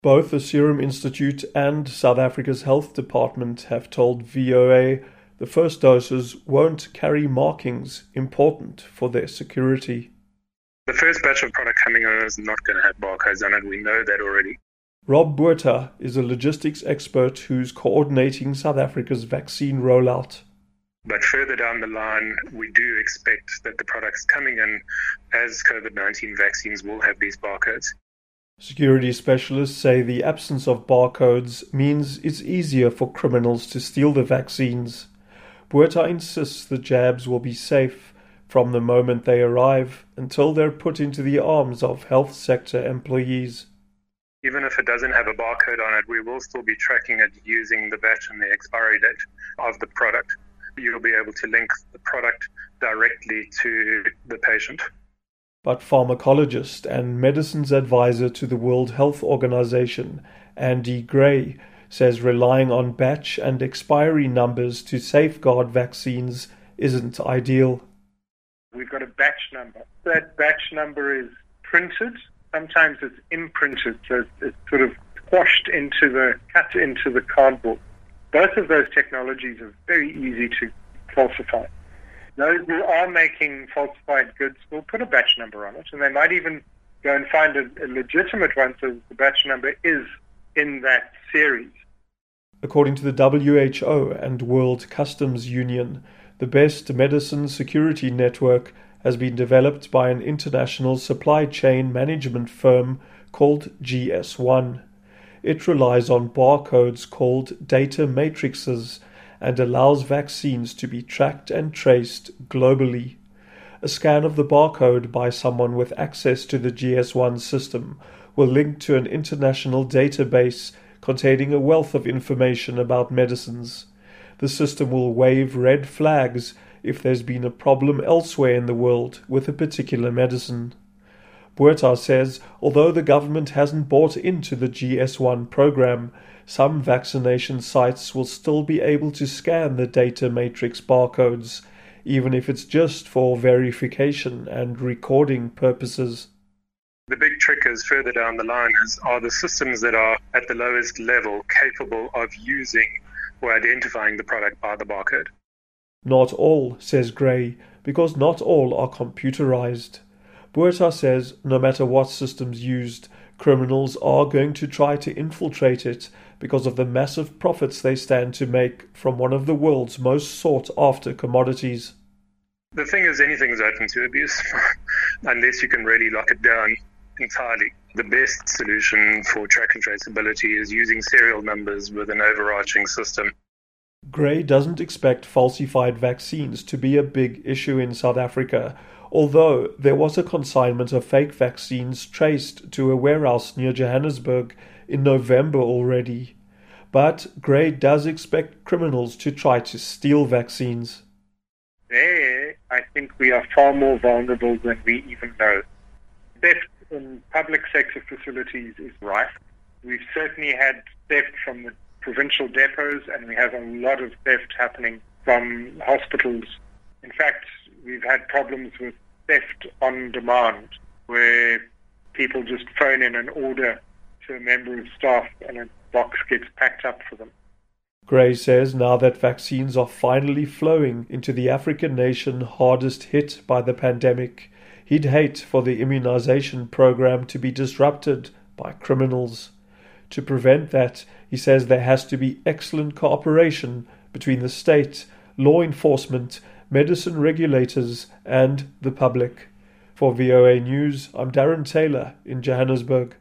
Both the Serum Institute and South Africa's Health Department have told VOA the first doses won't carry markings important for their security. The first batch of product coming in is not going to have barcodes on it. We know that already. Rob Botha is a logistics expert who's coordinating South Africa's vaccine rollout. But further down the line, we do expect that the products coming in as COVID-19 vaccines will have these barcodes. Security specialists say the absence of barcodes means it's easier for criminals to steal the vaccines. Botha insists the jabs will be safe from the moment they arrive until they're put into the arms of health sector employees. Even if it doesn't have a barcode on it, we will still be tracking it using the batch and the expiry date of the product. You'll be able to link the product directly to the patient. But pharmacologist and medicines advisor to the World Health Organization, Andy Gray, says relying on batch and expiry numbers to safeguard vaccines isn't ideal. We've got a batch number. That batch number is printed. Sometimes it's imprinted, so it's sort of cut into the cardboard. Both of those technologies are very easy to falsify. Those who are making falsified goods will put a batch number on it, and they might even go and find a legitimate one, so the batch number is in that series. According to the WHO and World Customs Union, the best medicine security network has been developed by an international supply chain management firm called GS1. It relies on barcodes called data matrices and allows vaccines to be tracked and traced globally. A scan of the barcode by someone with access to the GS1 system will link to an international database containing a wealth of information about medicines. The system will wave red flags if there's been a problem elsewhere in the world with a particular medicine. Botha says although the government hasn't bought into the GS1 program, some vaccination sites will still be able to scan the data matrix barcodes, even if it's just for verification and recording purposes. The big trick is further down the line are the systems that are at the lowest level capable of using or identifying the product by the barcode. Not all, says Gray, because not all are computerized. Botha says no matter what system's used, criminals are going to try to infiltrate it because of the massive profits they stand to make from one of the world's most sought-after commodities. The thing is, anything's open to abuse, unless you can really lock it down entirely. The best solution for track and traceability is using serial numbers with an overarching system. Gray doesn't expect falsified vaccines to be a big issue in South Africa, although there was a consignment of fake vaccines traced to a warehouse near Johannesburg in November already. But Gray does expect criminals to try to steal vaccines. There, I think we are far more vulnerable than we even know. Theft in public sector facilities is rife. We've certainly had theft from the provincial depots, and we have a lot of theft happening from hospitals. In fact, we've had problems with theft on demand, where people just phone in an order to a member of staff and a box gets packed up for them. Gray says now that vaccines are finally flowing into the African nation hardest hit by the pandemic, he'd hate for the immunization program to be disrupted by criminals. To prevent that, he says there has to be excellent cooperation between the state, law enforcement, medicine regulators and the public. For VOA News, I'm Darren Taylor in Johannesburg.